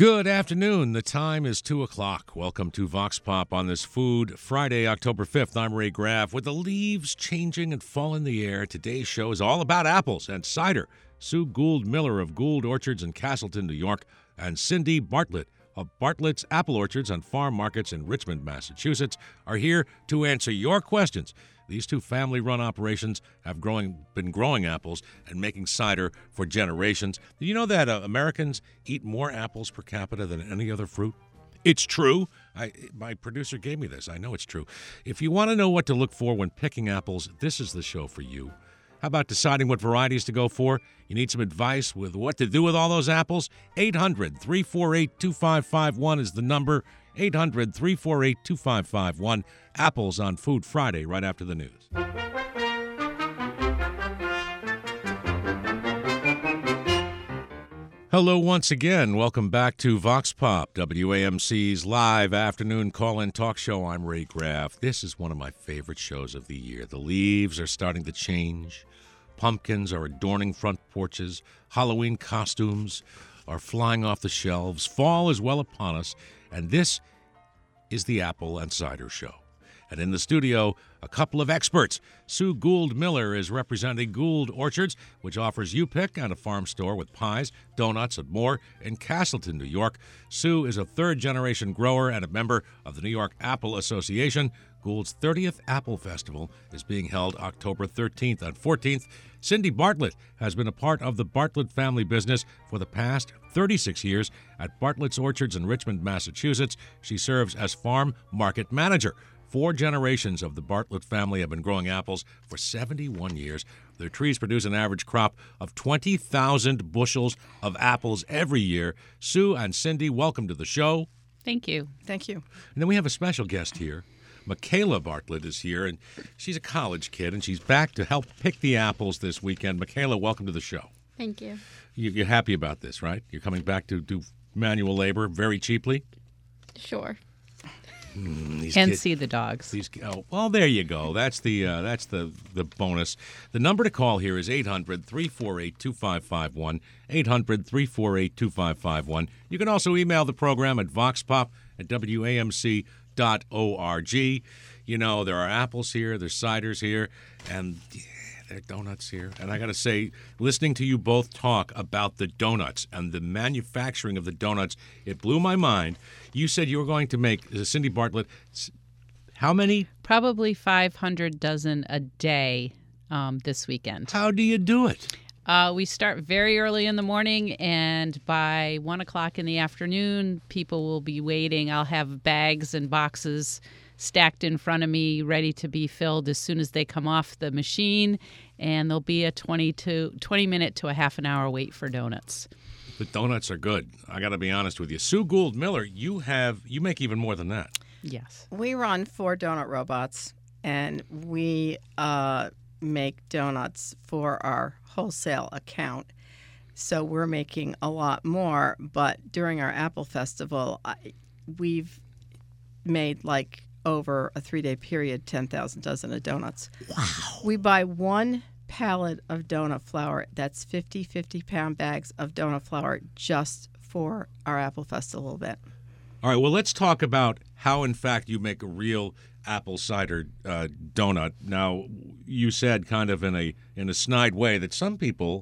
Good afternoon. The time is 2 o'clock. Welcome to Vox Pop on this Food Friday, October 5th. I'm Ray Graff. With the leaves changing and fall in the air, today's show is all about apples and cider. Sue Gould Miller of Gould Orchards in Castleton, New York, and Cindy Bartlett of Bartlett's Apple Orchards and Farm Markets in Richmond, Massachusetts, are here to answer your questions. These two family-run operations have been growing apples and making cider for generations. Do you know that Americans eat more apples per capita than any other fruit? It's true. My producer gave me this. I know it's true. If you want to know what to look for when picking apples, this is the show for you. How about deciding what varieties to go for? You need some advice with what to do with all those apples? 800-348-2551 is the number. 800-348-2551. Apples on Food Friday, right after the news. Hello once again. Welcome back to Vox Pop, WAMC's live afternoon call-in talk show. I'm Ray Graff. This is one of my favorite shows of the year. The leaves are starting to change. Pumpkins are adorning front porches. Halloween costumes are flying off the shelves. Fall is well upon us. And this is the Apple and Cider Show. And in the studio, a couple of experts. Sue Gould Miller is representing Gould Orchards, which offers you-pick and a farm store with pies, donuts, and more in Castleton, New York. Sue is a third-generation grower and a member of the New York Apple Association. Gould's 30th Apple Festival is being held October 13th and 14th. Cindy Bartlett has been a part of the Bartlett family business for the past 36 years at Bartlett's Orchards in Richmond, Massachusetts. She serves as farm market manager. 4 generations of the Bartlett family have been growing apples for 71 years. Their trees produce an average crop of 20,000 bushels of apples every year. Sue and Cindy, welcome to the show. Thank you. Thank you. And then we have a special guest here. Michaela Bartlett is here, and she's a college kid, and she's back to help pick the apples this weekend. Michaela, welcome to the show. Thank you. You're happy about this, right? You're coming back to do manual labor very cheaply? Sure. See the dogs. Well, there you go. That's the bonus. The number to call here is 800-348-2551, 800-348-2551. You can also email the program at voxpop@wamc.org. You know, there are apples here, there's ciders here, and there are donuts here. And I got to say, listening to you both talk about the donuts and the manufacturing of the donuts, it blew my mind. You said you were going to make, Cindy Bartlett, how many? Probably 500 dozen a day this weekend. How do you do it? We start very early in the morning, and by 1 o'clock in the afternoon, people will be waiting. I'll have bags and boxes stacked in front of me, ready to be filled as soon as they come off the machine, and there'll be a 20 minute to a half an hour wait for donuts. The donuts are good. I got to be honest with you. Sue Gould Miller, you make even more than that. Yes. We run 4 donut robots, and we make donuts for our wholesale account. So we're making a lot more, but during our Apple Festival, we've made over a 3-day period, 10,000 dozen of donuts. Wow. We buy 1 pallet of donut flour. That's 50 50-pound bags of donut flour just for our Apple Festival event. All right, well, let's talk about how, in fact, you make a real apple cider donut. Now, you said kind of in a snide way that some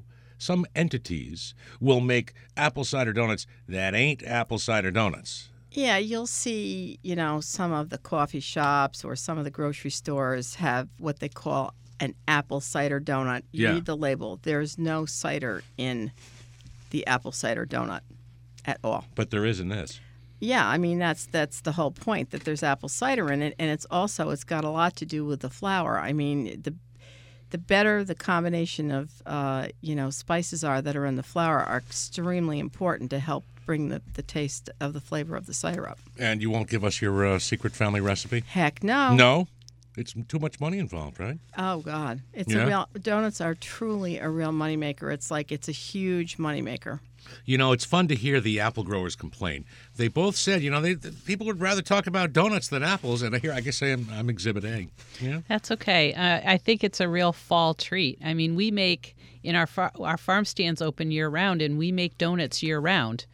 entities will make apple cider donuts that ain't apple cider donuts. Yeah, you'll see, some of the coffee shops or some of the grocery stores have what they call an apple cider donut. You read the label. There's no cider in the apple cider donut at all. But there is in this. Yeah, I mean, that's the whole point, that there's apple cider in it, and it's got a lot to do with the flour. I mean, the better the combination of, spices are that are in the flour are extremely important to help bring the taste of the flavor of the cider up. And you won't give us your secret family recipe? Heck no. No? It's too much money involved, right? Oh, God. Donuts are truly a real moneymaker. It's a huge moneymaker. It's fun to hear the apple growers complain. They both said, people would rather talk about donuts than apples, and I guess I'm Exhibit A. Yeah, that's okay. I think it's a real fall treat. I mean, we make our farm stands open year round, and we make donuts year round.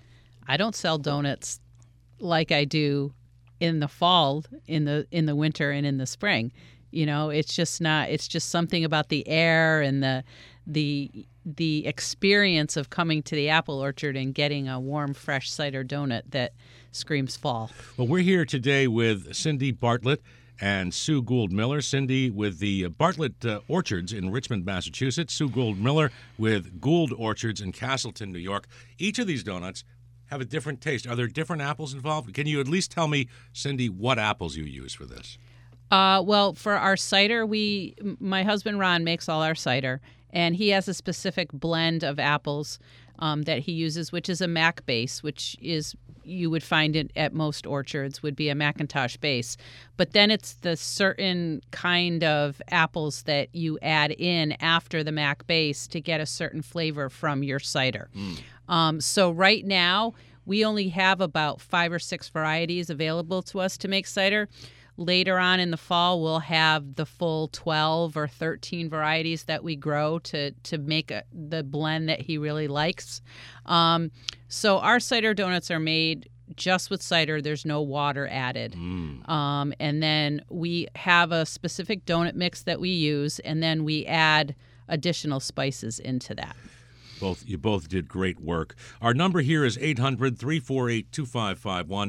I don't sell donuts like I do in the fall, in the winter, and in the spring. It's just not. It's just something about the air and the experience of coming to the apple orchard and getting a warm, fresh cider donut that screams fall. Well, we're here today with Cindy Bartlett and Sue Gould Miller. Cindy with the Bartlett Orchards in Richmond, Massachusetts. Sue Gould Miller with Gould Orchards in Castleton, New York. Each of these donuts have a different taste. Are there different apples involved? Can you at least tell me, Cindy, what apples you use for this? Well, for our cider, my husband Ron makes all our cider, and he has a specific blend of apples that he uses, which is a Mac base, which is, you would find it at most orchards, would be a Macintosh base. But then it's the certain kind of apples that you add in after the Mac base to get a certain flavor from your cider. So right now, we only have about 5 or 6 varieties available to us to make cider. Later on in the fall, we'll have the full 12 or 13 varieties that we grow to make the blend that he really likes. So our cider donuts are made just with cider. There's no water added. And then we have a specific donut mix that we use, and then we add additional spices into that. You both did great work. Our number here is 800-348-2551,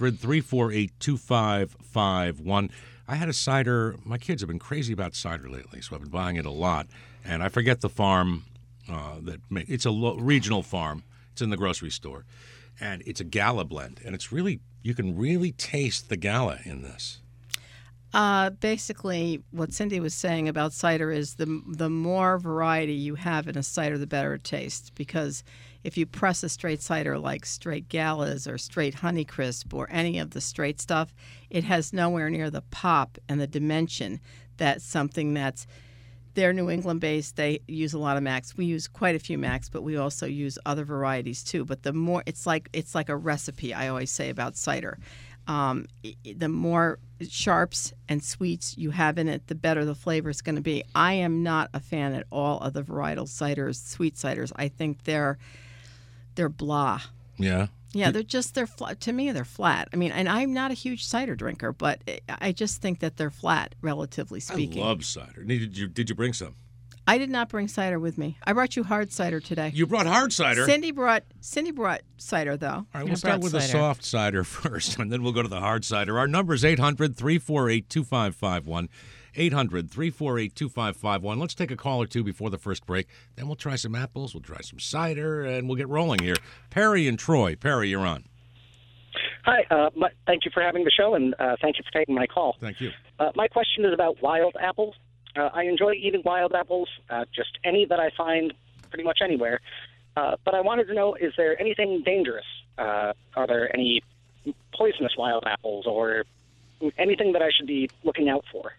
800-348-2551. I had a cider. My kids have been crazy about cider lately, so I've been buying it a lot. And I forget the farm it's a regional farm. It's in the grocery store. And it's a Gala blend. And it's really, you can really taste the Gala in this. Basically, what Cindy was saying about cider is the more variety you have in a cider, the better it tastes. Because if you press a straight cider like straight Galas or straight Honeycrisp or any of the straight stuff, it has nowhere near the pop and the dimension that something that's, they're New England based. They use a lot of Macs. We use quite a few Macs, but we also use other varieties too. But the more, it's like a recipe. I always say about cider. The more sharps and sweets you have in it, the better the flavor is going to be. I am not a fan at all of the varietal ciders, sweet ciders. I think they're blah. Yeah. Yeah, they're flat. To me, they're flat. I mean, and I'm not a huge cider drinker, but I just think that they're flat, relatively speaking. I love cider. Did you bring some? I did not bring cider with me. I brought you hard cider today. You brought hard cider? Cindy brought cider, though. All right, we'll start with the soft cider first, and then we'll go to the hard cider. Our number is 800-348-2551, 800-348-2551. Let's take a call or two before the first break. Then we'll try some apples, we'll try some cider, and we'll get rolling here. Perry and Troy. Perry, you're on. Hi. Thank you for having the show, and thank you for taking my call. Thank you. My question is about wild apples. I enjoy eating wild apples, just any that I find pretty much anywhere. But I wanted to know, is there anything dangerous? Are there any poisonous wild apples or anything that I should be looking out for?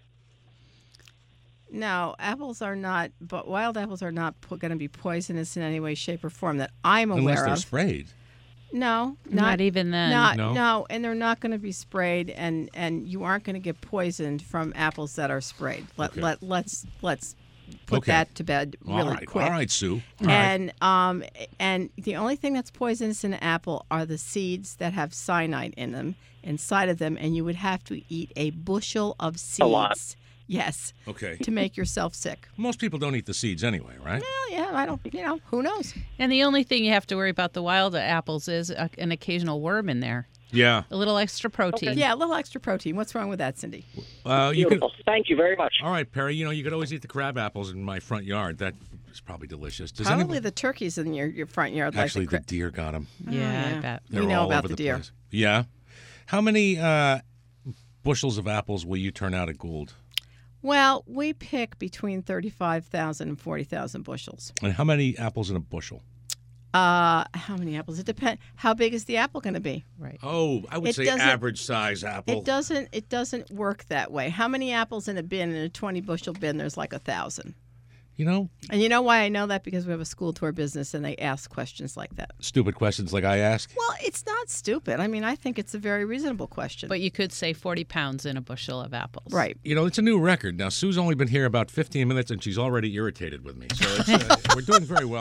No, but wild apples are not going to be poisonous in any way, shape, or form that I'm aware of. Unless they're sprayed. No, not even then. No, and they're not going to be sprayed, and you aren't going to get poisoned from apples that are sprayed. Let's put that to bed really quick. All right, Sue. And the only thing that's poisonous in an apple are the seeds that have cyanide in them, inside of them, and you would have to eat a bushel of seeds. A lot. Yes. Okay. To make yourself sick. Most people don't eat the seeds anyway, right? Well, yeah, I don't, who knows? And the only thing you have to worry about the wild apples is an occasional worm in there. Yeah. A little extra protein. Okay. Yeah, a little extra protein. What's wrong with that, Cindy? Beautiful. Thank you very much. All right, Perry, you could always eat the crab apples in my front yard. That is probably delicious. Probably the turkeys in your front yard. Actually, the deer got them. Yeah, I bet. They're we know all about over the deer. Place. Yeah. How many bushels of apples will you turn out at Gould? Well, we pick between 35,000 and 40,000 bushels. And how many apples in a bushel? How many apples? It depends. How big is the apple going to be? Right. Oh, I would say average size apple. It doesn't work that way. How many apples in a bin? In a 20 bushel bin, there's like 1,000. And you know why I know that? Because we have a school tour business and they ask questions like that. Stupid questions like I ask? Well, it's not stupid. I mean, I think it's a very reasonable question. But you could say 40 pounds in a bushel of apples. Right. It's a new record. Now, Sue's only been here about 15 minutes and she's already irritated with me. So we're doing very well.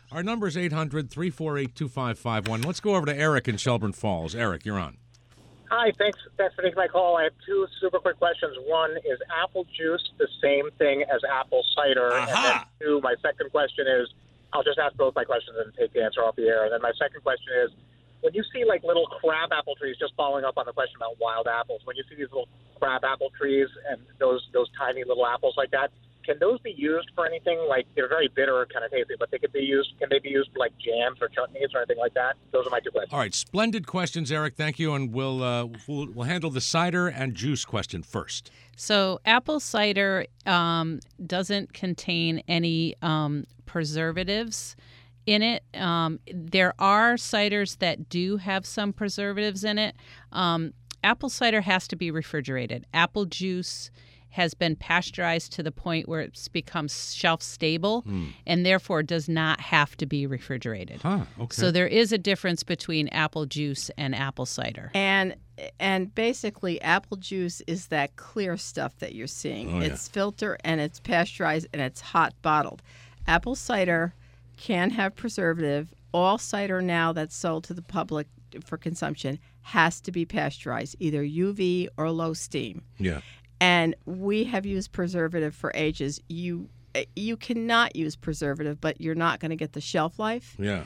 Our number is 800-348-2551. Let's go over to Eric in Shelburne Falls. Eric, you're on. Hi, thanks for taking my call. I have two super quick questions. One, is apple juice the same thing as apple cider? Aha. And then two, my second question is, I'll just ask both my questions and take the answer off the air. And then my second question is, when you see like little crab apple trees, just following up on the question about wild apples, when you see these little crab apple trees and those tiny little apples like that, can those be used for anything? Like, they're very bitter kind of tasty, but can they be used for like jams or chutneys or anything like that? Those are my two questions. All right, splendid questions, Eric. Thank you, and we'll handle the cider and juice question first. So apple cider doesn't contain any preservatives in it. There are ciders that do have some preservatives in it. Apple cider has to be refrigerated. Apple juice has been pasteurized to the point where it's become shelf stable and therefore does not have to be refrigerated. Okay. So there is a difference between apple juice and apple cider. And basically, apple juice is that clear stuff that you're seeing. Oh, yeah. It's filtered and it's pasteurized and it's hot bottled. Apple cider can have preservative. All cider now that's sold to the public for consumption has to be pasteurized, either UV or low steam. Yeah. And we have used preservative for ages. You cannot use preservative, but you're not going to get the shelf life. Yeah.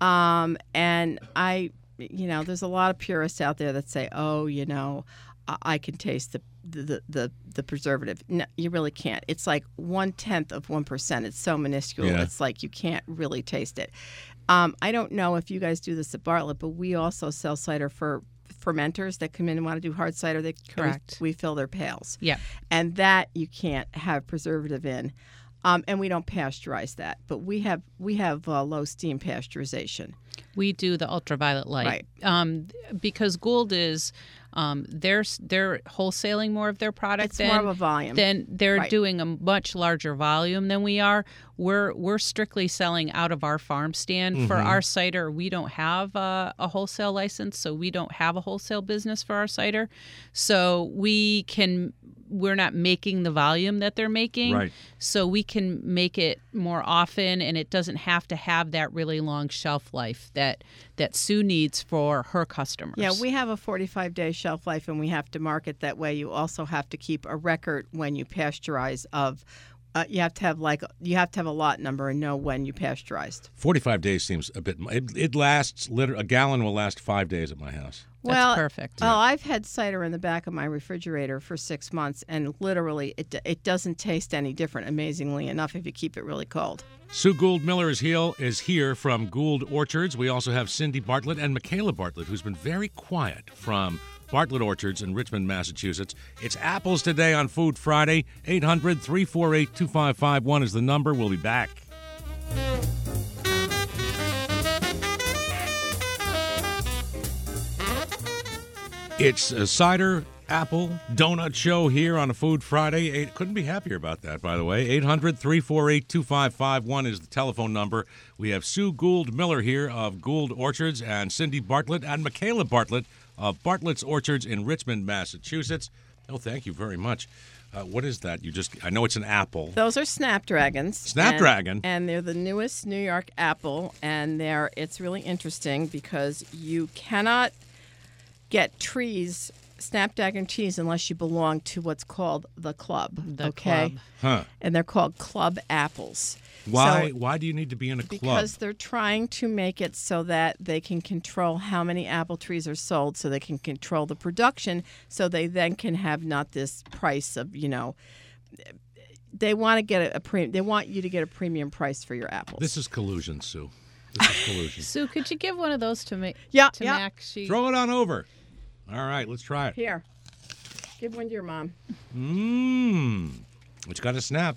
And there's a lot of purists out there that say, oh, I can taste the preservative. No, you really can't. It's like 1/10%. It's so minuscule. Yeah. It's like you can't really taste it. I don't know if you guys do this at Bartlett, but we also sell cider for fermenters that come in and want to do hard cider. Correct. We fill their pails. Yeah. And that you can't have preservative in. And we don't pasteurize that. But we have low steam pasteurization. We do the ultraviolet light. Right. Because Gould is they're wholesaling more of their product. It's more of a volume. Then they're Right. doing a much larger volume than we are. We're strictly selling out of our farm stand. For our cider, we don't have a wholesale license, so we don't have a wholesale business for our cider. So we're not making the volume that they're making. Right. So we can make it more often, and it doesn't have to have that really long shelf life that Sue needs for her customers. Yeah, we have a 45-day shelf life, and we have to mark it that way. You also have to keep a record when you pasteurize of. You have to have a lot number and know when you pasteurized. 45 days seems a bit. It lasts. A gallon will last 5 days at my house. That's perfect. Well, I've had cider in the back of my refrigerator for 6 months, and literally it doesn't taste any different, amazingly enough, if you keep it really cold. Sue Gould Miller is here from Gould Orchards. We also have Cindy Bartlett and Michaela Bartlett, who's been very quiet, from Bartlett Orchards in Richmond, Massachusetts. It's apples today on Food Friday. 800-348-2551 is the number. We'll be back. It's a cider, apple, donut show here on a Food Friday. Couldn't be happier about that, by the way. 800-348-2551 is the telephone number. We have Sue Gould Miller here of Gould Orchards and Cindy Bartlett and Michaela Bartlett of Bartlett's Orchards in Richmond, Massachusetts. Oh, thank you very much. What is that? I know it's an apple. Those are Snapdragons. Snapdragon? And they're the newest New York apple, and it's really interesting because you cannot get Snapdragon trees unless you belong to what's called the club. Club. Huh. And they're called club apples. Why do you need to be in a club? Because they're trying to make it so that they can control how many apple trees are sold, so they can control the production, so they then can have not this price of, they want to get they want you to get a premium price for your apples. This is collusion, Sue. This is collusion. Sue, could you give one of those to me? Yeah. Max? Throw it on over. All right, let's try it. Here. Give one to your mom. It's got a snap.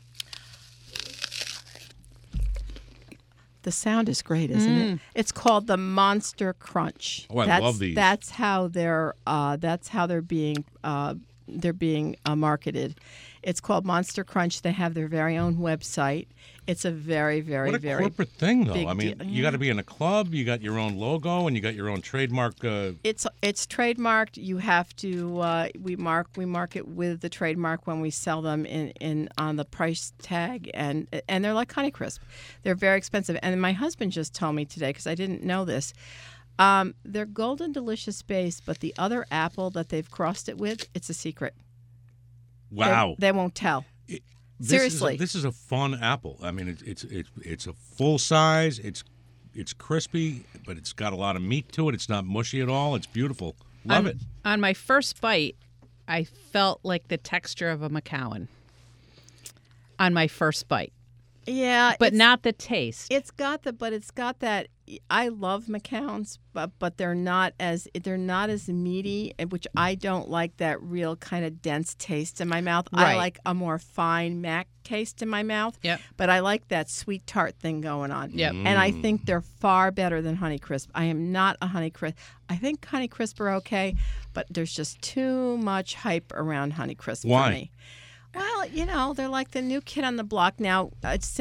The sound is great, isn't it? It's called the Monster Crunch. Oh, I love these. That's how they're being marketed, It's called Monster Crunch. They have their very own website. It's a very, very, What a very corporate thing, though. big I mean, deal. you got to be in a club. You got your own logo, and you got your own trademark. It's trademarked. You have to we mark it with the trademark when we sell them in on the price tag, and they're like Honeycrisp. They're very expensive. And my husband just told me today, because I didn't know this. They're Golden Delicious base, but the other apple that they've crossed it with, it's a secret. Wow. They won't tell. Seriously. This is a fun apple. I mean, it's a full size. It's crispy, but it's got a lot of meat to it. It's not mushy at all. It's beautiful. Love it. On my first bite, I felt like the texture of a Macallan. On my first bite. Yeah, but not the taste. It's got that. I love Macallans, but they're not as meaty, which I don't like that real kind of dense taste in my mouth. Right. I like a more fine Mac taste in my mouth. Yep. But I like that sweet tart thing going on. Yep. And I think they're far better than Honeycrisp. I am not a Honeycrisp. I think Honeycrisp are okay, but there's just too much hype around Honeycrisp Why? for me. Well, they're like the new kid on the block now.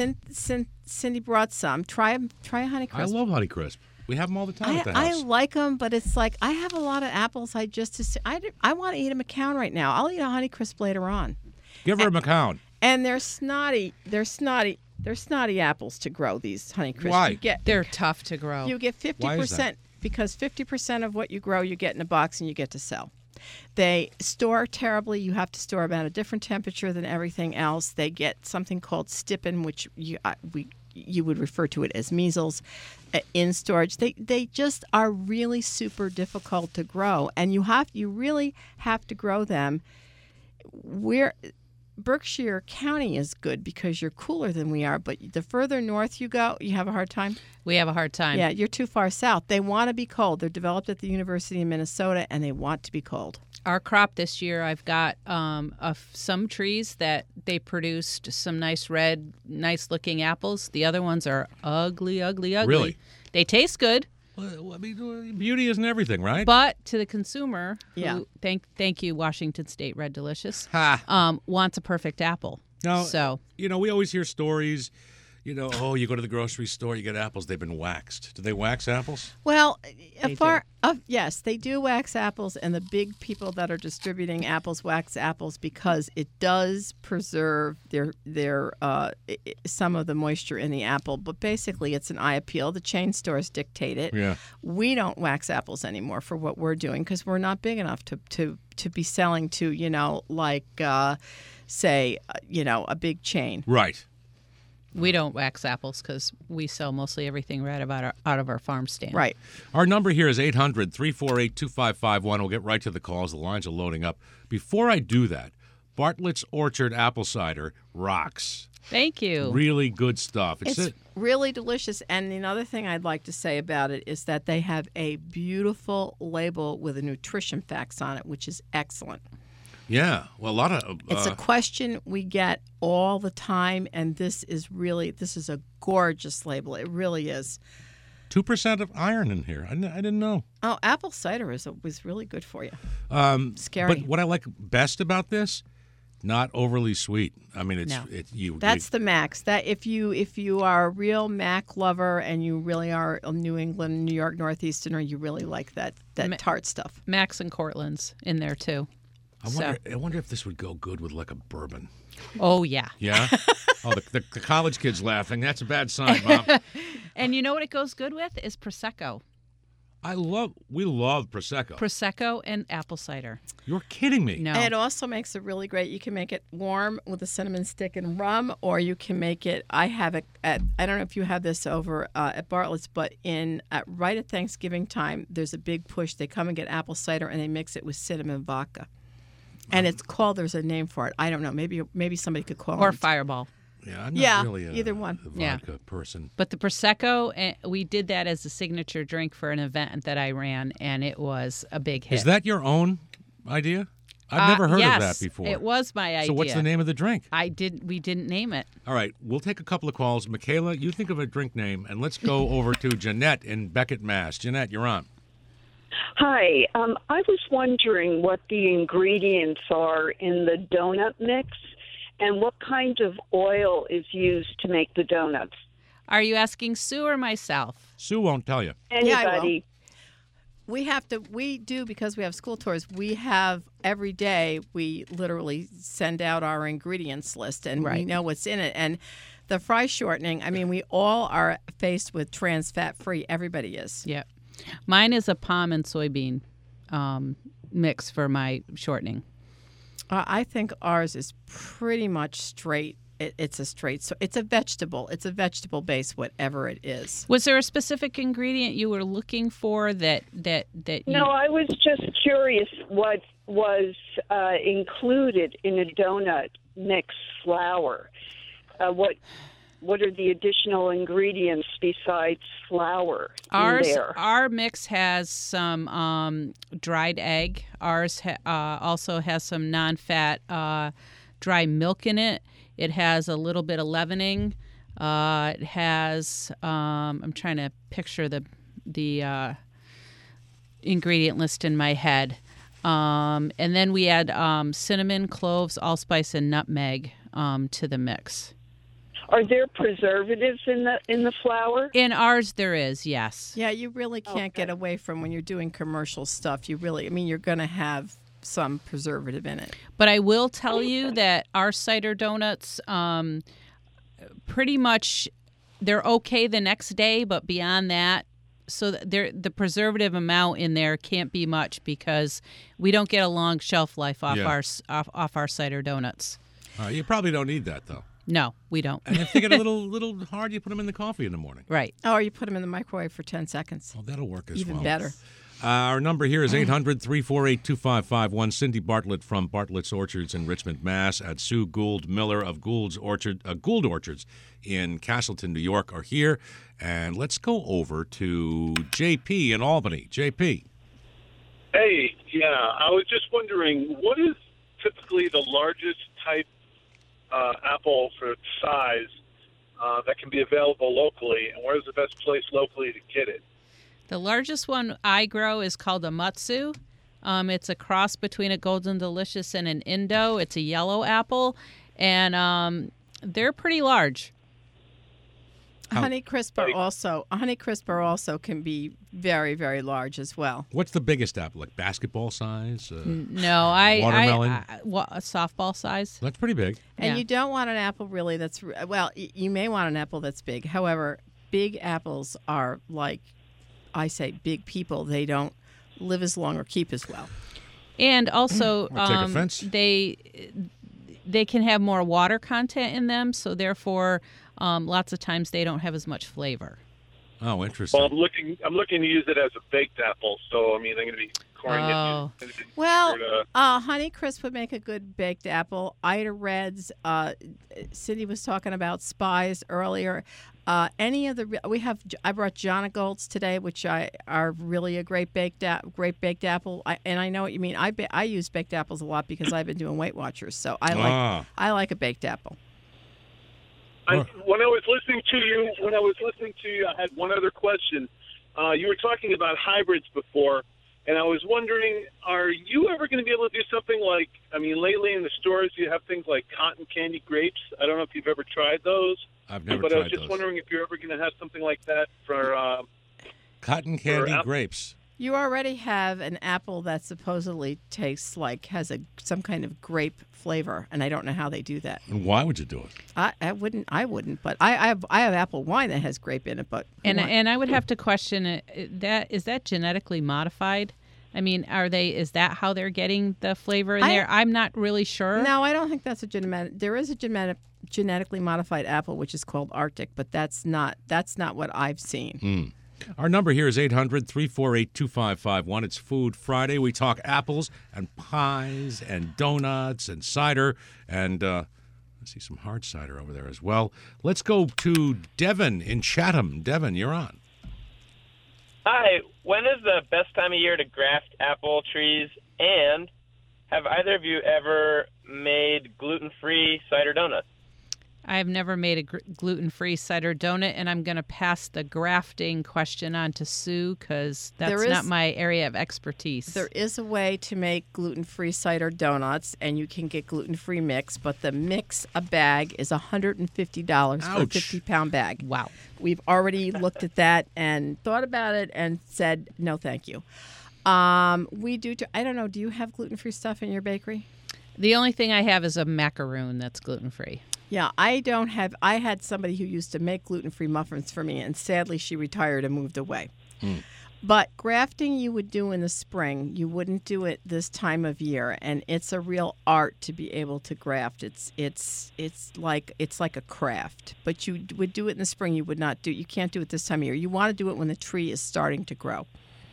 Cindy brought some. Try a Honeycrisp. I love Honeycrisp. We have them all the time at the house. I like them, but it's like I have a lot of apples. I want to eat a Macallan right now. I'll eat a Honeycrisp later on. Give her a Macallan. And they're snotty. They're snotty apples to grow, these Honeycrisp. Why? They're tough to grow. You get 50%. Why is that? Because 50% of what you grow, you get in a box and you get to sell. They store terribly. You have to store them at a different temperature than everything else. They get something called stippen, which you would refer to it as measles, in storage. They just are really super difficult to grow, and you really have to grow them where Berkshire County is good because you're cooler than we are, but the further north you go, you have a hard time. We have a hard time. Yeah, you're too far south. They want to be cold. They're developed at the University of Minnesota, and they want to be cold. Our crop this year, I've got some trees that they produced some nice red, nice-looking apples. The other ones are ugly, ugly, ugly. Really? They taste good. Well, I mean, beauty isn't everything, right? But to the consumer, Yeah. who, thank you, Washington State Red Delicious, Ha. wants a perfect apple. No, So we always hear stories. You go to the grocery store, you get apples. They've been waxed. Do they wax apples? Well, They yes, they do wax apples, and the big people that are distributing apples wax apples because it does preserve their some of the moisture in the apple. But basically, it's an eye appeal. The chain stores dictate it. Yeah. We don't wax apples anymore for what we're doing because we're not big enough to be selling to say a big chain. Right. we don't wax apples because we sell mostly everything right out of our farm stand. Right. Our number here is 800-348-2551. We'll get right to the calls. The lines are loading up. Before I do that, Bartlett's Orchard apple cider rocks. Thank you. Really good stuff. It's really delicious. And another thing I'd like to say about it is that they have a beautiful label with the nutrition facts on it, which is excellent. Yeah. Well, a lot of... It's a question we get all the time, and this is a gorgeous label. It really is. 2% of iron in here. I didn't know. Oh, apple cider was really good for you. Scary. But what I like best about this, not overly sweet. I mean, That's the max. That if you are a real Mac lover and you really are a New England, New York Northeasterner, you really like that tart stuff. Max and Cortland's in there too. I wonder if this would go good with like a bourbon. Oh yeah. Yeah. Oh, the college kid's laughing. That's a bad sign, Mom. And you know what it goes good with is Prosecco. We love Prosecco. Prosecco and apple cider. You're kidding me. No. And it also makes it really great. You can make it warm with a cinnamon stick and rum, or you can make it. I have it at. I don't know if you have this over at Bartlett's, but right at Thanksgiving time, there's a big push. They come and get apple cider and they mix it with cinnamon vodka, and it's called. There's a name for it. I don't know. Maybe somebody could call it. Or Fireball. Yeah, I'm not really either one. a vodka person. But the Prosecco, we did that as a signature drink for an event that I ran, and it was a big hit. Is that your own idea? I've never heard of that before. It was my idea. So what's the name of the drink? We didn't name it. All right, we'll take a couple of calls. Michaela, you think of a drink name, and let's go over to Jeanette in Beckett, Mass. Jeanette, you're on. Hi. I was wondering what the ingredients are in the donut mix. And what kind of oil is used to make the donuts? Are you asking Sue or myself? Sue won't tell you. Yeah, I will. Anybody? We do, because we have school tours, we have every day, we literally send out our ingredients list and we Right. know what's in it. And the fry shortening, I mean, we all are faced with trans fat free. Everybody is. Yeah. Mine is a palm and soybean mix for my shortening. I think ours is pretty much straight. It's a straight, so it's a vegetable. It's a vegetable base, whatever it is. Was there a specific ingredient you were looking for that you... No, I was just curious what was included in a donut mix flour. What are the additional ingredients besides flour in there? Our mix has some dried egg. Ours also has some non-fat dry milk in it. It has a little bit of leavening. It has I'm trying to picture the ingredient list in my head. And then we add cinnamon, cloves, allspice, and nutmeg to the mix. Are there preservatives in the flour? In ours, there is, yes. Yeah, you really can't get away from when you're doing commercial stuff. You're going to have some preservative in it. But I will tell you that our cider donuts, pretty much, they're okay the next day, but beyond that, so the preservative amount in there can't be much because we don't get a long shelf life off our cider donuts. You probably don't need that, though. No, we don't. And if they get a little hard, you put them in the coffee in the morning. Right. Oh, or you put them in the microwave for 10 seconds. Oh, that'll work as well. Even better. Our number here is 800-348-2551. Cindy Bartlett from Bartlett's Orchards in Richmond, Mass. At Sue Gould Miller of Gould Orchards in Castleton, New York are here. And let's go over to JP in Albany. JP. Hey, yeah, I was just wondering, what is typically the largest type apple for size that can be available locally, and where's the best place locally to get it? The largest one I grow is called a Mutsu. It's a cross between a Golden Delicious and an Indo. It's a yellow apple, and they're pretty large. Honeycrisp are also can be very, very large as well. What's the biggest apple? Like basketball size? No, watermelon? A softball size. That's pretty big. And Yeah. you don't want an apple really that's, well, you may want an apple that's big. However, big apples are like, I say, big people. They don't live as long or keep as well. And also, I'll take offense. they can have more water content in them, so therefore, lots of times they don't have as much flavor. Oh, interesting. Well, I'm looking to use it as a baked apple, so I mean, I'm going to be coring it. Well, Honeycrisp would make a good baked apple. Ida Reds, Cindy was talking about Spies earlier. Any of the I brought Jonagolds today, which are really a great baked apple. And I know what you mean. I use baked apples a lot because I've been doing Weight Watchers, so I like a baked apple. When I was listening to you, I had one other question. You were talking about hybrids before, and I was wondering, are you ever going to be able to do something like, I mean, lately in the stores you have things like cotton candy grapes. I don't know if you've ever tried those. I've never tried those. But I was just those. wondering if you're ever going to have something like that for cotton candy grapes. You already have an apple that supposedly tastes like has some kind of grape flavor, and I don't know how they do that. And why would you do it? I wouldn't, but I have apple wine that has grape in it, but And I would have to question it. Is that genetically modified? I mean, is that how they're getting the flavor in there? I'm not really sure. No, I don't think that's a genetic. There is a genetically modified apple which is called Arctic, but that's not what I've seen. Our number here is 800-348-2551. It's Food Friday. We talk apples and pies and donuts and cider. And I see some hard cider over there as well. Let's go to Devin in Chatham. Devin, you're on. Hi. When is the best time of year to graft apple trees? And have either of you ever made gluten-free cider donuts? I've never made a gluten-free cider donut, and I'm going to pass the grafting question on to Sue because that's not my area of expertise. There is a way to make gluten-free cider donuts, and you can get gluten-free mix, but the mix, a bag, is $150 for a 50-pound bag. Wow. We've already looked at that and thought about it and said, no, thank you. We do, I don't know, do you have gluten-free stuff in your bakery? The only thing I have is a macaroon that's gluten-free. Yeah, I had somebody who used to make gluten-free muffins for me, and sadly she retired and moved away. But grafting you would do in the spring. You wouldn't do it this time of year, and it's a real art to be able to graft. It's like a craft. But you would do it in the spring. You can't do it this time of year. You want to do it when the tree is starting to grow.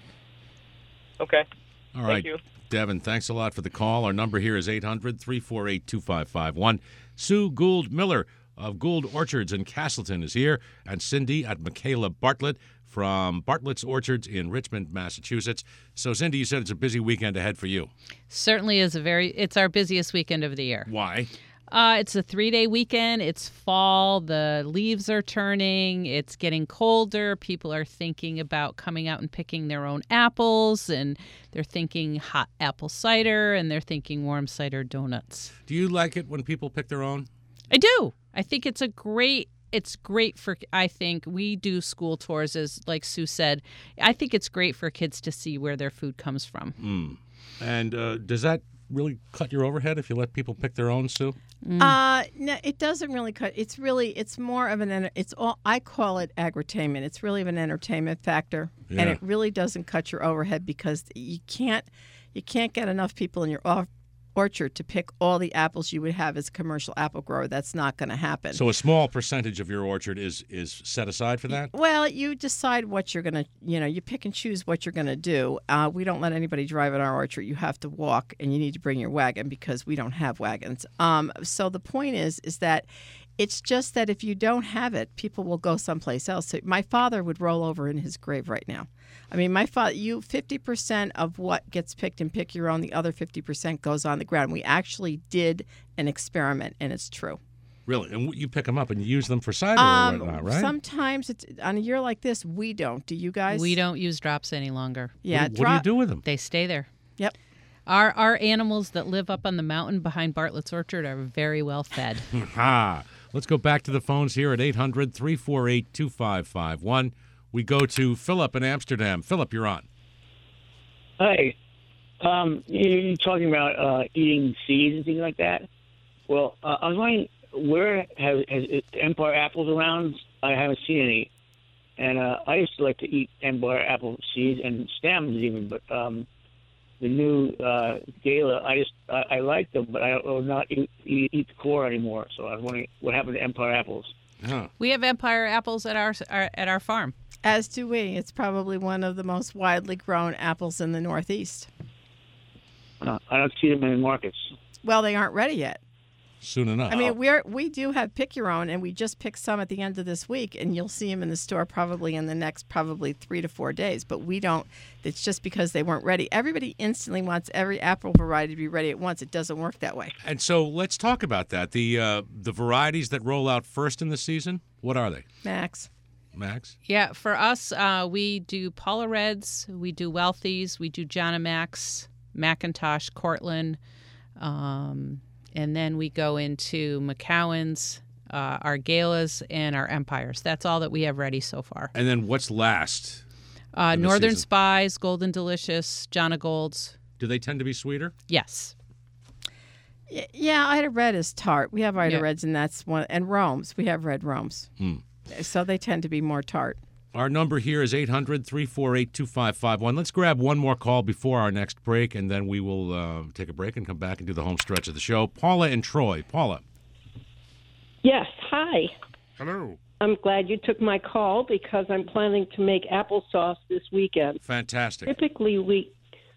Okay. All right. Thank you. Devin, thanks a lot for the call. Our number here is 800-348-2551. Sue Gould Miller of Gould Orchards in Castleton is here, and Cindy at Michaela Bartlett from Bartlett's Orchards in Richmond, Massachusetts. So, Cindy, you said it's a busy weekend ahead for you. Certainly is it's our busiest weekend of the year. Why? It's a 3-day weekend. It's fall. The leaves are turning. It's getting colder. People are thinking about coming out and picking their own apples, and they're thinking hot apple cider, and they're thinking warm cider donuts. Do you like it when people pick their own? I do. I think it's great for, I think we do school tours, as like Sue said. I think it's great for kids to see where their food comes from. And does that really cut your overhead if you let people pick their own, Sue? No, it doesn't really cut. It's more of I call it agritainment. It's really of an entertainment factor, and it really doesn't cut your overhead because you can't get enough people in your orchard to pick all the apples you would have as a commercial apple grower. That's not going to happen. So a small percentage of your orchard is set aside for that? Well, you decide what you're going to, you pick and choose what you're going to do. We don't let anybody drive in our orchard. You have to walk, and you need to bring your wagon because we don't have wagons. So the point is that it's just that if you don't have it, people will go someplace else. So my father would roll over in his grave right now. I mean, my father, 50% of what gets picked and pick your own, the other 50% goes on the ground. We actually did an experiment, and it's true. Really? And you pick them up and you use them for cider or whatnot, right? Sometimes, on a year like this, we don't. Do you guys? We don't use drops any longer. Yeah. What do you do with them? They stay there. Yep. Our animals that live up on the mountain behind Bartlett's Orchard are very well fed. Let's go back to the phones here at 800-348-2551. We go to Philip in Amsterdam. Philip, you're on. Hi. You're talking about eating seeds and things like that. Well, I was wondering, where has Empire apples around? I haven't seen any. And I used to like to eat Empire apple seeds and stems even, but the new Gala, I like them, but I will not eat the core anymore. So I was wondering what happened to Empire apples. Huh. We have Empire apples at our farm. As do we. It's probably one of the most widely grown apples in the Northeast. I don't see them in the markets. Well, they aren't ready yet. Soon enough. I mean, we do have pick your own, and we just picked some at the end of this week, and you'll see them in the store probably in the next 3 to 4 days. But we don't. It's just because they weren't ready. Everybody instantly wants every apple variety to be ready at once. It doesn't work that way. And so let's talk about that. The varieties that roll out first in the season, what are they? Max? Yeah, for us, we do Paula Reds, we do Wealthies, we do John Max, McIntosh, Cortland, and then we go into McCowan's, our Galas, and our Empires. That's all that we have ready so far. And then what's last? Northern Spies, Golden Delicious, John of Golds. Do they tend to be sweeter? Yes. Yeah, Ida Red is tart. We have Ida Reds, and that's one. And Romes. We have red Romes. So they tend to be more tart. Our number here is 800-348-2551. Let's grab one more call before our next break, and then we will take a break and come back and do the home stretch of the show. Paula and Troy. Paula. Yes, hi. Hello. I'm glad you took my call because I'm planning to make applesauce this weekend. Fantastic. Typically we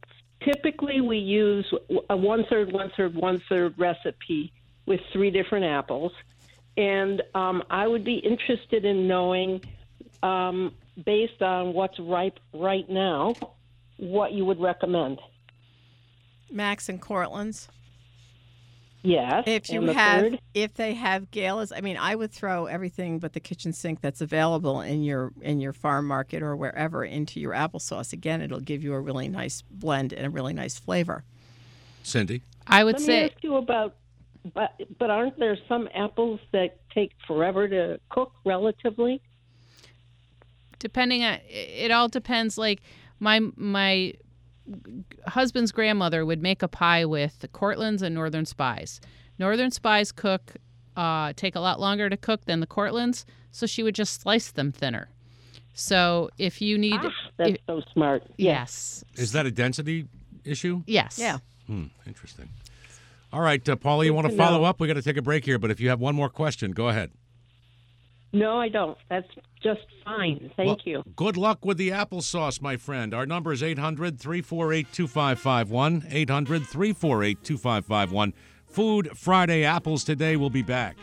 use a 1/3, 1/3, 1/3 recipe with 3 different apples. And I would be interested in knowing, based on what's ripe right now, what you would recommend. Max and Cortland's. Yes. If you and the have, third? if they have galas, I mean, I would throw everything but the kitchen sink that's available in your farm market or wherever into your applesauce. Again, it'll give you a really nice blend and a really nice flavor. Cindy? I would Let me say ask you about, but aren't there some apples that take forever to cook relatively? depending on it all depends. Like my husband's grandmother would make a pie with the Cortlands and Northern Spies. Northern Spies take a lot longer to cook than the Cortlands, so she would just slice them thinner. So if you need, that's so smart. Yes. Is that a density issue? Yes. Yeah. Interesting. All right, Paula, you want to follow up? We got to take a break here, but if you have one more question, go ahead. No, I don't. That's just fine. Thank you. Good luck with the applesauce, my friend. Our number is 800-348-2551, 800-348-2551. Food Friday Apples Today. We'll be back.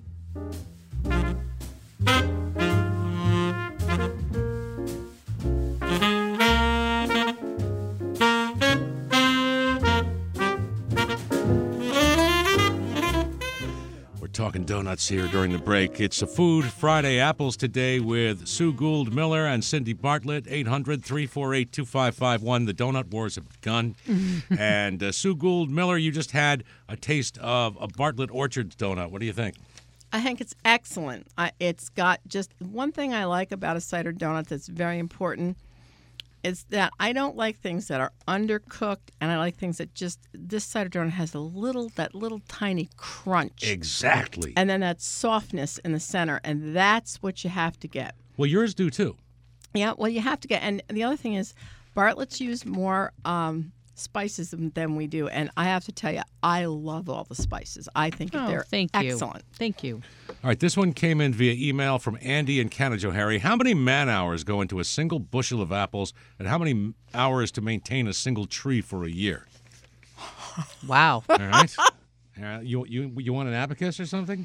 Talking donuts here during the break. It's a Food Friday Apples Today with Sue Gould Miller and Cindy Bartlett. 800-348-2551. The donut wars have begun. And Sue Gould Miller, you just had a taste of a Bartlett Orchards donut. What do you think? I think it's excellent. It's got just one thing I like about a cider donut that's very important is that I don't like things that are undercooked, and I like things that this cider donut has that little tiny crunch. Exactly. And then that softness in the center, and that's what you have to get. Well, yours do too. Yeah, well, you have to get, and the other thing is Bartlett's use more spices than we do, and I have to tell you, I love all the spices. I think they're excellent. Thank you. All right, this one came in via email from Andy in Canajoharie. How many man-hours go into a single bushel of apples, and how many hours to maintain a single tree for a year? Wow. All right. You want an abacus or something?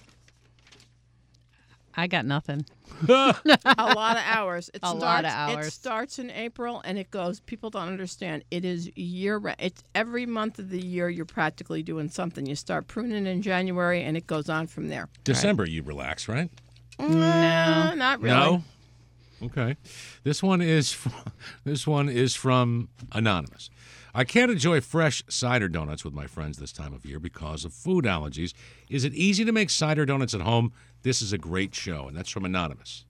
I got nothing. A lot of hours. It starts in April and it goes. People don't understand. It is year-round. It's every month of the year you're practically doing something. You start pruning in January and it goes on from there. December, you relax, right? No, not really. No. Okay. This one is from Anonymous. I can't enjoy fresh cider donuts with my friends this time of year because of food allergies. Is it easy to make cider donuts at home? This is a great show, and that's from Anonymous.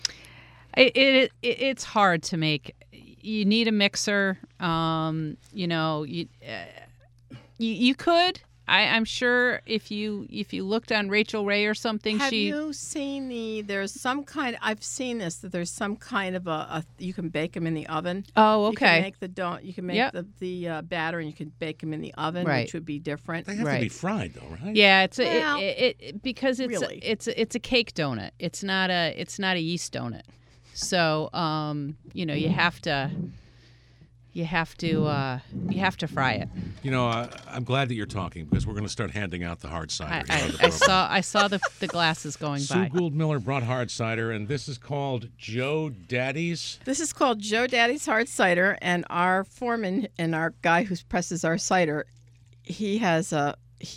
It's hard to make. You need a mixer. You could. I'm sure if you looked on Rachel Ray or something, Have you seen there's some kind, I've seen this, that there's some kind of you can bake them in the oven. Oh, okay. You can make the batter and you can bake them in the oven, which would be different. They have to be fried though, right? Yeah, because it's a cake donut. It's not a yeast donut. So, you have to fry it. I'm glad that you're talking because we're going to start handing out the hard cider. I saw the glasses going by. Sue Gould Miller brought hard cider, and this is called Joe Daddy's. This is called Joe Daddy's hard cider, and our foreman and our guy who presses our cider, he has a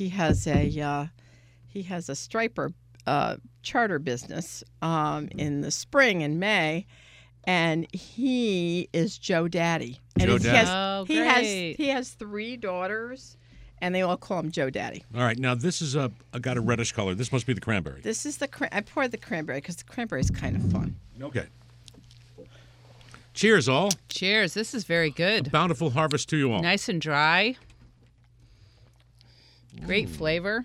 striper charter business in the spring in May. And he is Joe Daddy. And Joe Daddy. He has 3 daughters, and they all call him Joe Daddy. All right, now this is got a reddish color. This must be the cranberry. This is I poured the cranberry because the cranberry is kind of fun. Okay. Cheers, all. Cheers. This is very good. A bountiful harvest to you all. Nice and dry. Great flavor.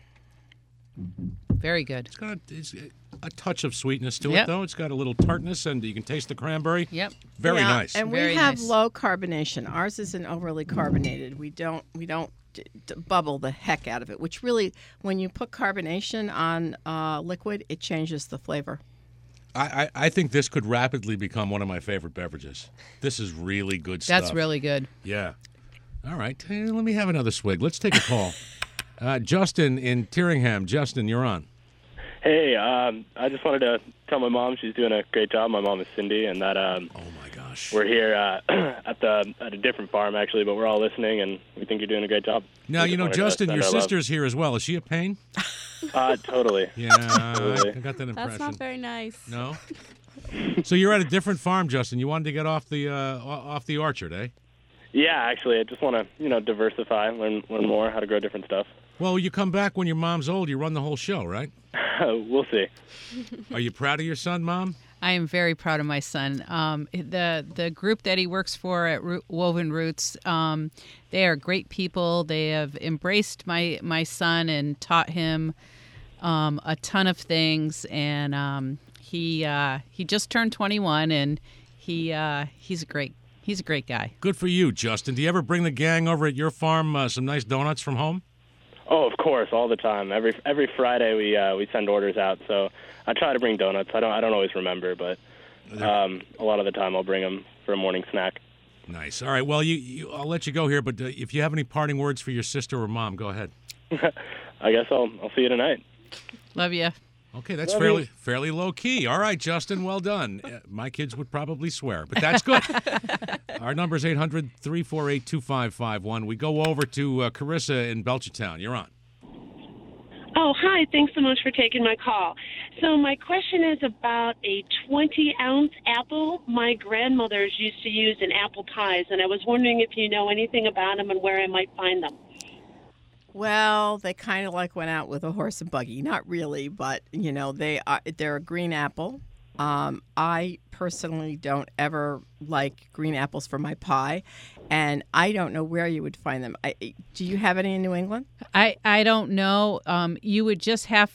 Very good. It's got a touch of sweetness to it, though. It's got a little tartness, and you can taste the cranberry. Yep. Very nice. And we have low carbonation. Ours isn't overly carbonated. We don't bubble the heck out of it, which really, when you put carbonation on liquid, it changes the flavor. I think this could rapidly become one of my favorite beverages. This is really good stuff. That's really good. Yeah. All right. Hey, let me have another swig. Let's take a call. Justin in Tyringham. Justin, you're on. Hey, I just wanted to tell my mom she's doing a great job. My mom is Cindy, and that oh my God, gosh. We're here at a different farm, actually, but we're all listening, and we think you're doing a great job. Now, you know, Justin, your sister's here as well. Is she a pain? Totally. Yeah, Totally. I got that impression. That's not very nice. No? So you're at a different farm, Justin. You wanted to get off the orchard, eh? Yeah, actually, I just want to, diversify, learn more how to grow different stuff. Well, you come back when your mom's old. You run the whole show, right? We'll see. Are you proud of your son, Mom? I am very proud of my son. The group that he works for at Woven Roots, they are great people. They have embraced my son and taught him a ton of things. And he just turned 21, and he's a great guy. Good for you, Justin. Do you ever bring the gang over at your farm some nice donuts from home? Oh, of course, all the time. Every Friday we send orders out, so I try to bring donuts. I don't always remember, but a lot of the time I'll bring them for a morning snack. Nice. All right. Well, I'll let you go here, but if you have any parting words for your sister or mom, go ahead. I guess I'll see you tonight. Love you. Okay, that's fairly low key. All right, Justin, well done. My kids would probably swear, but that's good. Our number is 800-348-2551. We go over to Carissa in Belchertown. You're on. Oh, hi. Thanks so much for taking my call. So my question is about a 20-ounce apple my grandmothers used to use in apple pies, and I was wondering if you know anything about them and where I might find them. Well, they kind of like went out with a horse and buggy. Not really, but, they're a green apple. I personally don't ever like green apples for my pie, and I don't know where you would find them. Do you have any in New England? I don't know. You would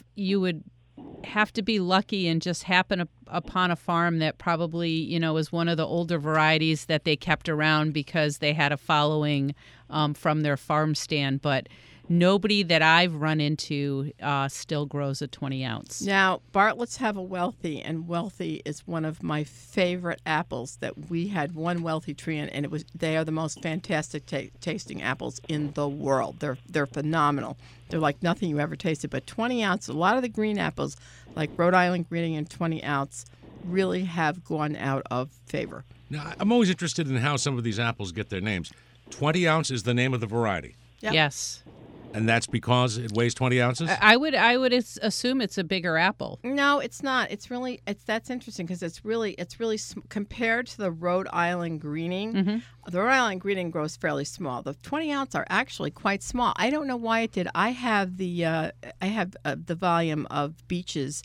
have to be lucky and just happen upon a farm that probably, was one of the older varieties that they kept around because they had a following from their farm stand. But nobody that I've run into still grows a 20-ounce. Now, Bartlett's have a Wealthy, and Wealthy is one of my favorite apples. That we had one Wealthy tree in, and they are the most fantastic tasting apples in the world. They're phenomenal. They're like nothing you ever tasted. But 20-ounce, a lot of the green apples, like Rhode Island Green and 20-ounce, really have gone out of favor. Now, I'm always interested in how some of these apples get their names. 20-ounce is the name of the variety. Yep. Yes. And that's because it weighs 20 ounces? I would assume it's a bigger apple. No, it's not. That's interesting because it's really compared to the Rhode Island Greening. Mm-hmm. The Rhode Island Greening grows fairly small. The 20-ounce are actually quite small. I don't know why it did. I have the volume of Beech's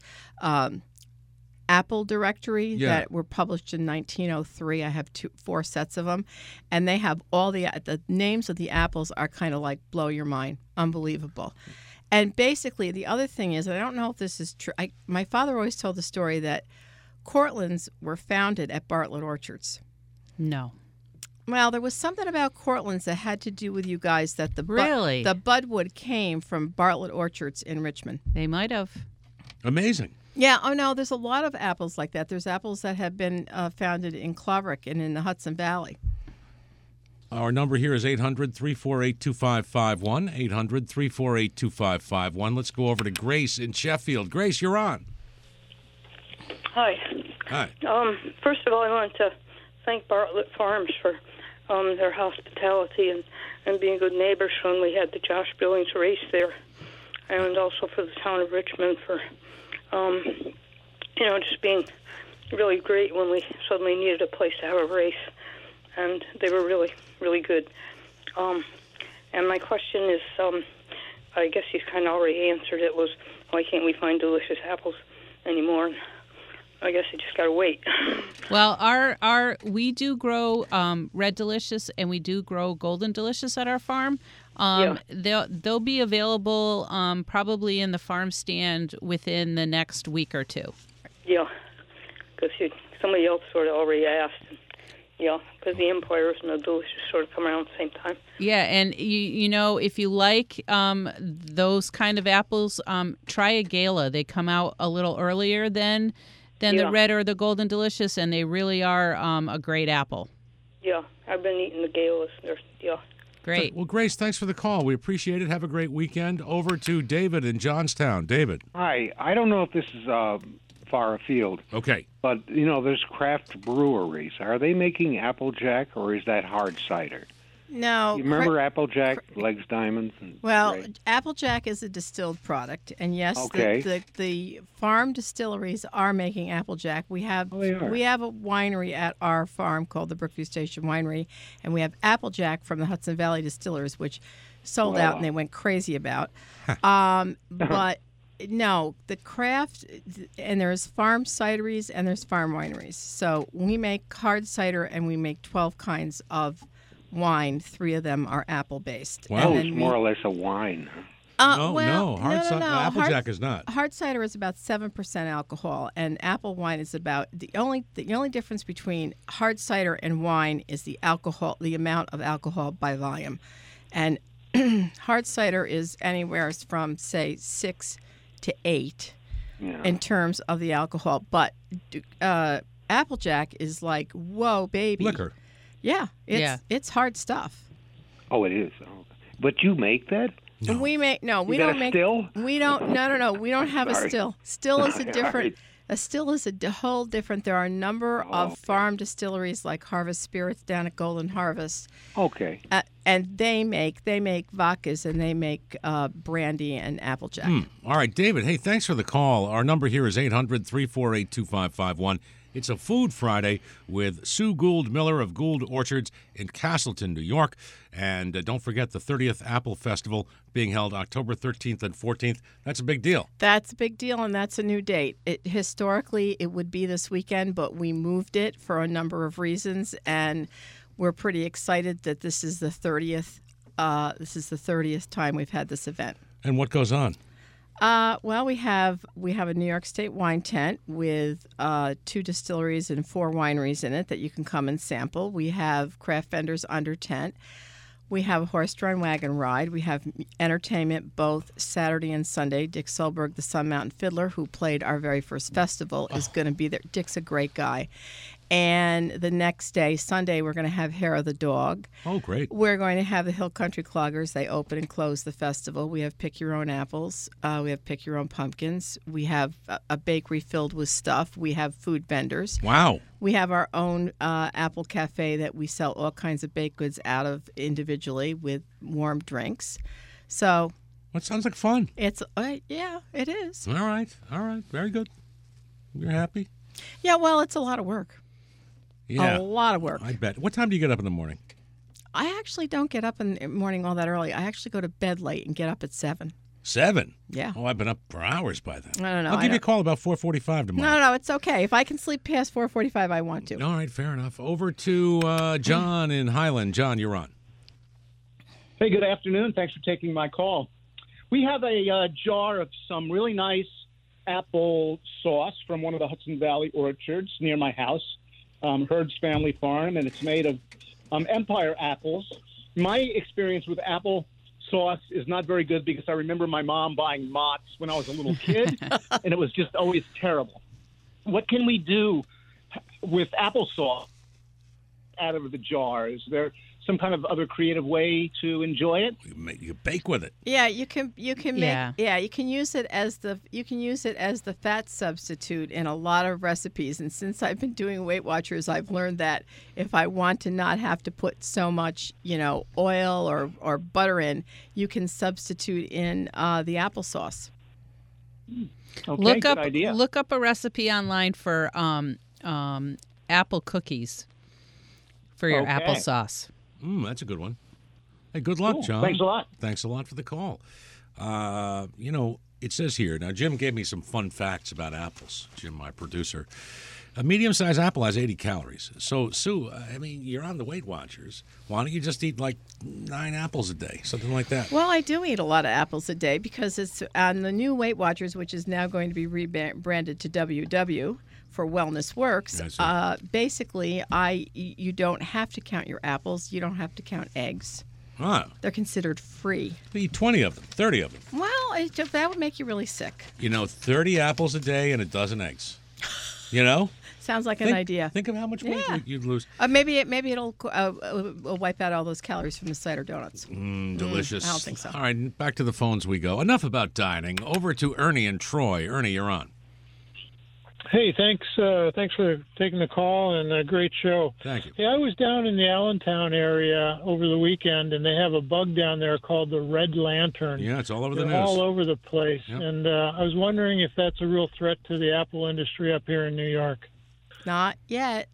apple directory that were published in 1903. I have 4 sets of them, and they have all the names of the apples are kind of like blow your mind, unbelievable. And basically, the other thing is, and I don't know if this is true. My father always told the story that Cortlands were founded at Bartlett Orchards. No. Well, there was something about Cortlands that had to do with you guys that the budwood came from Bartlett Orchards in Richmond. They might have. Amazing. Yeah, oh no, there's a lot of apples like that. There's apples that have been founded in Claverick and in the Hudson Valley. Our number here is 800-348-2551, 800-348-2551. Let's go over to Grace in Sheffield. Grace, you're on. Hi. Hi. First of all, I want to thank Bartlett Farms for their hospitality and being good neighbors when we had the Josh Billings race there, and also for the town of Richmond for just being really great when we suddenly needed a place to have a race, and they were really, really good. And my question is, I guess he's kind of already answered it, was why can't we find delicious apples anymore? I guess you just got to wait. Well, we do grow Red Delicious and we do grow Golden Delicious at our farm. They'll be available probably in the farm stand within the next week or two. Yeah, because somebody else sort of already asked. Yeah, because the Empires and the Delicious sort of come around at the same time. Yeah, and if you like those kind of apples, try a Gala. They come out a little earlier than the Red or the Golden Delicious, and they really are a great apple. Yeah, I've been eating the Galas. Great. Well, Grace, thanks for the call. We appreciate it. Have a great weekend. Over to David in Johnstown. David. Hi. I don't know if this is far afield. Okay. But, there's craft breweries. Are they making Applejack, or is that hard cider? No. You remember Applejack, Legs Diamonds? Well, Applejack is a distilled product, and yes, the farm distilleries are making Applejack. We have a winery at our farm called the Brookview Station Winery, and we have Applejack from the Hudson Valley Distillers, which sold out and they went crazy about. But no, the craft, and there's farm cideries and there's farm wineries. So we make hard cider and we make 12 kinds of wine. 3 of them are apple-based. Wow. It's more or less a wine. No. Applejack is not. Hard cider is about 7% alcohol, and apple wine is about the only difference between hard cider and wine is the alcohol, the amount of alcohol by volume, and hard cider is anywhere from say 6 to 8 in terms of the alcohol, but Applejack is like, whoa, baby, liquor. Yeah, it's hard stuff. Oh, it is. Oh. But you make that? No. We make we got don't a make still? We don't no we don't have a Sorry. still. Still is a Sorry. different a still is a whole different. There are a number of farm distilleries like Harvest Spirits down at Golden Harvest. Okay. And they make vodkas and they make brandy and Applejack. All right, David, hey, thanks for the call. Our number here is 800-348-2551. It's a Food Friday with Sue Gould Miller of Gould Orchards in Castleton, New York. And don't forget the 30th Apple Festival being held October 13th and 14th. That's a big deal. That's a big deal, and that's a new date. Historically, it would be this weekend, but we moved it for a number of reasons, and we're pretty excited that this is the 30th. This is the 30th time we've had this event. And what goes on? Well, we have a New York State wine tent with 2 distilleries and 4 wineries in it that you can come and sample. We have craft vendors under tent. We have a horse-drawn wagon ride. We have entertainment both Saturday and Sunday. Dick Solberg, the Sun Mountain Fiddler, who played our very first festival, is going to be there. Dick's a great guy. And the next day, Sunday, we're going to have Hair of the Dog. Oh, great. We're going to have the Hill Country Cloggers. They open and close the festival. We have Pick Your Own Apples. We have Pick Your Own Pumpkins. We have a bakery filled with stuff. We have food vendors. Wow. We have our own Apple Cafe that we sell all kinds of baked goods out of individually with warm drinks. So that sounds like fun. It's yeah, it is. All right. Very good. You're happy? Yeah, well, it's a lot of work. Yeah. A lot of work. I bet. What time do you get up in the morning? I actually don't get up in the morning all that early. I actually go to bed late and get up at 7. 7? Yeah. Oh, I've been up for hours by then. I don't know. I'll give you a call about 4:45 tomorrow. No, it's okay. If I can sleep past 4:45, I want to. All right, fair enough. Over to John in Highland. John, you're on. Hey, good afternoon. Thanks for taking my call. We have a jar of some really nice apple sauce from one of the Hudson Valley orchards near my house, Herd's Family Farm, and it's made of Empire apples. My experience with apple sauce is not very good because I remember my mom buying Mott's when I was a little kid, and it was just always terrible. What can we do with applesauce out of the jar? Is there some kind of other creative way to enjoy it? You bake with it. Yeah, you can make you can use it as the fat substitute in a lot of recipes. And since I've been doing Weight Watchers, I've learned that if I want to not have to put so much, oil or butter in, you can substitute in the applesauce. Okay, look up a recipe online for apple cookies for your applesauce. That's a good one. Hey, good luck, John. Thanks a lot. Thanks a lot for the call. It says here, now Jim gave me some fun facts about apples, Jim, my producer. A medium-sized apple has 80 calories. So, Sue, you're on the Weight Watchers. Why don't you just eat like 9 apples a day, something like that? Well, I do eat a lot of apples a day because it's on the new Weight Watchers, which is now going to be rebranded to WW for Wellness Works. Basically, you don't have to count your apples. You don't have to count eggs. Ah. They're considered free. You eat 20 of them, 30 of them. Well, that would make you really sick. 30 apples a day and a dozen eggs. Sounds like an idea. Think of how much weight you'd lose. Maybe it'll wipe out all those calories from the cider donuts. Delicious. I don't think so. All right, back to the phones we go. Enough about dining. Over to Ernie and Troy. Ernie, you're on. Hey, thanks for taking the call, and a great show. Thank you. Hey, I was down in the Allentown area over the weekend, and they have a bug down there called the red lantern. Yeah, it's all over the They're news. all over the place. Yep. And I was wondering if that's a real threat to the apple industry up here in New York. Not yet.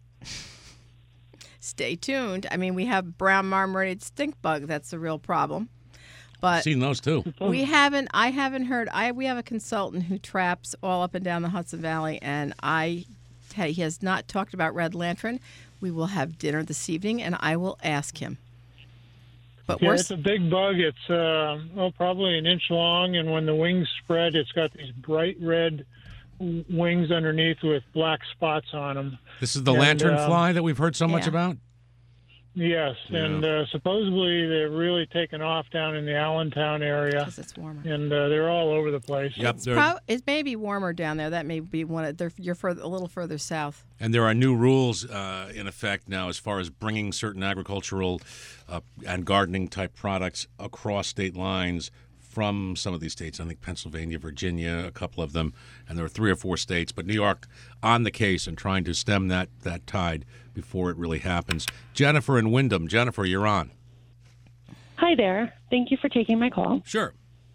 Stay tuned. I mean, we have brown marmorated stink bug. That's the real problem. But I've seen those too. I haven't heard. We have a consultant who traps all up and down the Hudson Valley, and he has not talked about red lantern. We will have dinner this evening, and I will ask him. But yeah, it's a big bug. It's probably an inch long, and when the wings spread, it's got these bright red wings underneath with black spots on them. This is the lanternfly that we've heard so much about? Yes, Yeah. and supposedly they're really taken off down in the Allentown area. Because it's warmer. And they're all over the place. Yep, It may be warmer down there. That may be you're a little further south. and there are new rules in effect now as far as bringing certain agricultural and gardening type products across state lines from some of these states. I think Pennsylvania, Virginia, a couple of them, and there are 3 or 4 states. But New York on the case and trying to stem that tide before it really happens. Jennifer in Wyndham. Jennifer, you're on. Hi there. Thank you for taking my call. Sure.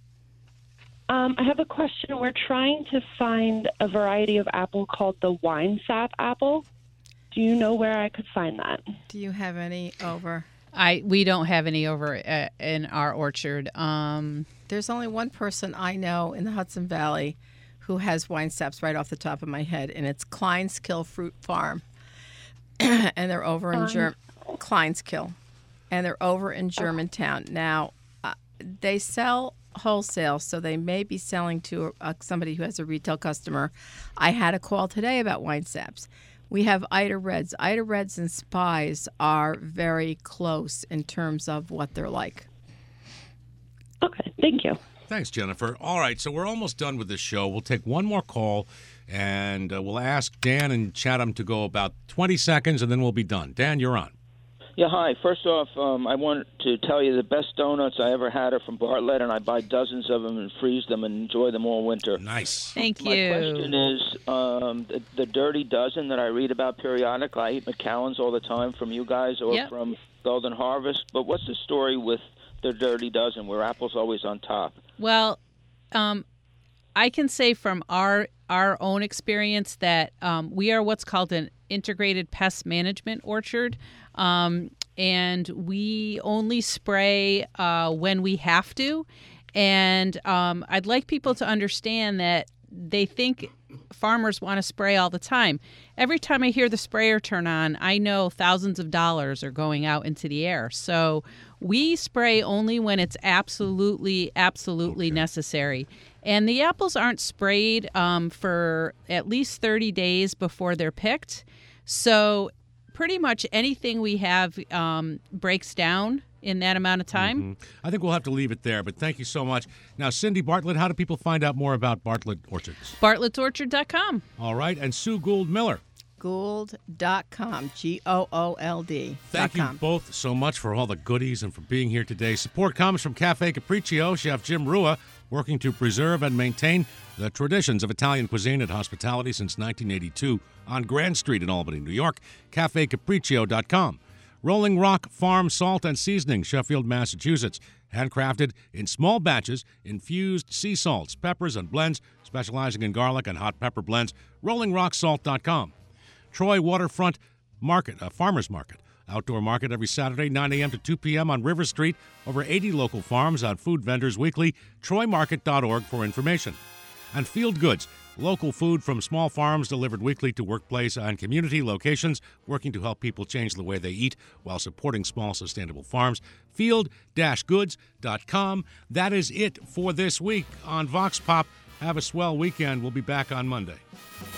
I have a question. We're trying to find a variety of apple called the wine sap apple. Do you know where I could find that? Do you have any over? We don't have any over in our orchard. There's only one person I know in the Hudson Valley who has wine saps right off the top of my head, and it's Kleinskill Fruit Farm. And they're over in Kleinskill. And they're over in Germantown. Now, they sell wholesale, so they may be selling to somebody who has a retail customer. I had a call today about wine saps. We have Ida Reds. Ida Reds and Spies are very close in terms of what they're like. Okay, thank you. Thanks, Jennifer. All right, so we're almost done with this show. We'll take one more call, and we'll ask Dan and Chatham to go about 20 seconds, and then we'll be done. Dan, you're on. Yeah, hi. First off, I want to tell you the best donuts I ever had are from Bartlett, and I buy dozens of them and freeze them and enjoy them all winter. Nice. Thank you. My question is, the Dirty Dozen that I read about periodically, I eat McAllen's all the time from you guys or from Golden Harvest, but what's the story with the Dirty Dozen where apple's always on top? Well, I can say from our own experience that we are what's called an integrated pest management orchard. And we only spray when we have to. And I'd like people to understand that they think farmers want to spray all the time. Every time I hear the sprayer turn on, I know thousands of dollars are going out into the air. So we spray only when it's absolutely necessary. And the apples aren't sprayed for at least 30 days before they're picked. So pretty much anything we have breaks down in that amount of time. Mm-hmm. I think we'll have to leave it there, but thank you so much. Now, Cindy Bartlett, how do people find out more about Bartlett Orchards? Bartlett'sOrchard.com. All right, and Sue Gould Miller. Gould.com, Goold.com. Thank you both so much for all the goodies and for being here today. Support comes from Cafe Capriccio, Chef Jim Rua, working to preserve and maintain the traditions of Italian cuisine and hospitality since 1982 on Grand Street in Albany, New York. CafeCapriccio.com. Rolling Rock Farm Salt and Seasoning, Sheffield, Massachusetts. Handcrafted in small batches, infused sea salts, peppers, and blends, specializing in garlic and hot pepper blends. RollingRockSalt.com. Troy Waterfront Market, a farmer's market. Outdoor market every Saturday, 9 a.m. to 2 p.m. on River Street. Over 80 local farms on Food Vendors Weekly. TroyMarket.org for information. And Field Goods, local food from small farms delivered weekly to workplace and community locations, working to help people change the way they eat while supporting small, sustainable farms. Field-goods.com. That is it for this week on Vox Pop. Have a swell weekend. We'll be back on Monday.